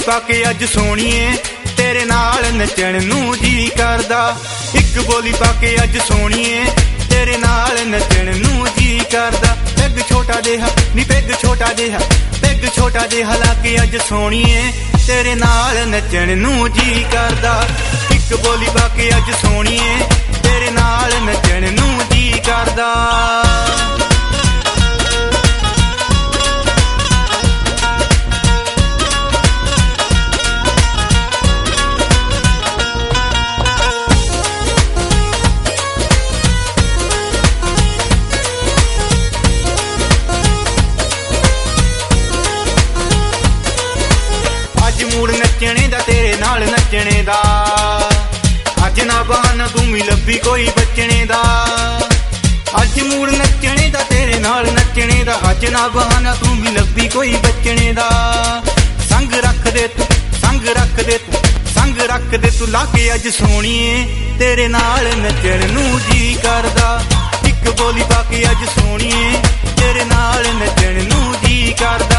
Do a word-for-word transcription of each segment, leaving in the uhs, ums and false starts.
पा के अज सोणीए तेरे नाल नचण नूं जी करदा। इक बोली पा के अज सोणीए तेरे नाल नचण नूं जी करदा। पैग छोटा जिहा नी पैग छोटा जिहा पैग छोटा जिहा ला के अज सोणीए तेरे नाल नचण नूं जी करदा। इक बोली पा के अज सोणीए तेरे नाल नचण नूं जी करदा। मूड नचने दा तेरे नाल नचने दा अज ना बहाना तू भी लभी कोई बचने दा। अज मूड नचने दा तेरे नाल नचने दा अज ना बहाना तू भी लभी कोई बचने दा। संग रख दे तू संग रख दे तू संग रख दे तू लाके अज सोणीए तेरे नाल नचण नूं जी करदा। इक बोली पा के अज सोणीए तेरे नाल नचण नूं जी करदा।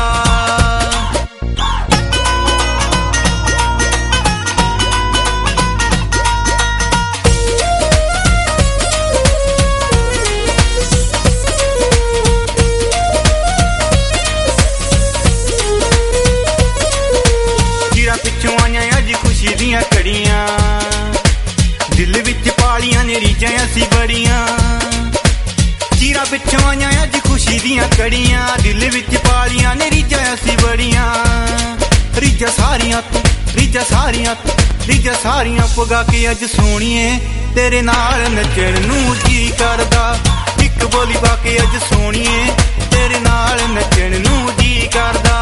पिछों आईयां अज खुशी दियां घड़ियां दिल विच पालियां ने रीझां असीं बड़ियां। चीरा पिछों आईयां अज खुशी दियां घड़ियां दिल विच पालियां ने रीझां असीं बड़ियां। रीझां सारियां तू रीझां सारियां तू रीझां सारियां पुगा के अज सोणीए तेरे नाल नचण नूं जी करदा। इक बोली पा के अज सोणीए तेरे नाल नचण नूं जी करदा।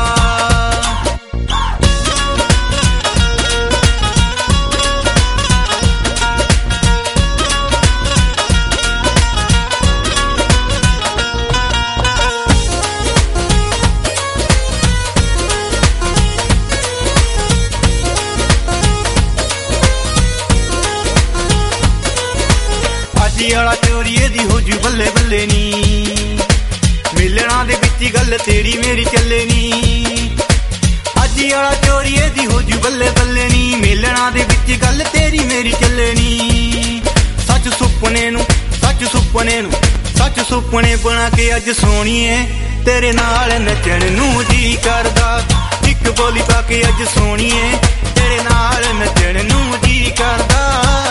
आला चोरीए दी हो जू बल्ले बल्ले नी मिलना दे विच गल तेरी मेरी चले नी। अज आला चोरीए दी हो जू बल्ले बल्ले नी मिलना दे विच गल तेरी मेरी चले नी। सच सुपने नू सच सुपने नू सच सुपने बना के अज सोणीए तेरे नाल नचण नूं जी करदा। इक बोली पा के अज सोणीए तेरे नाल नचण नूं जी करदा।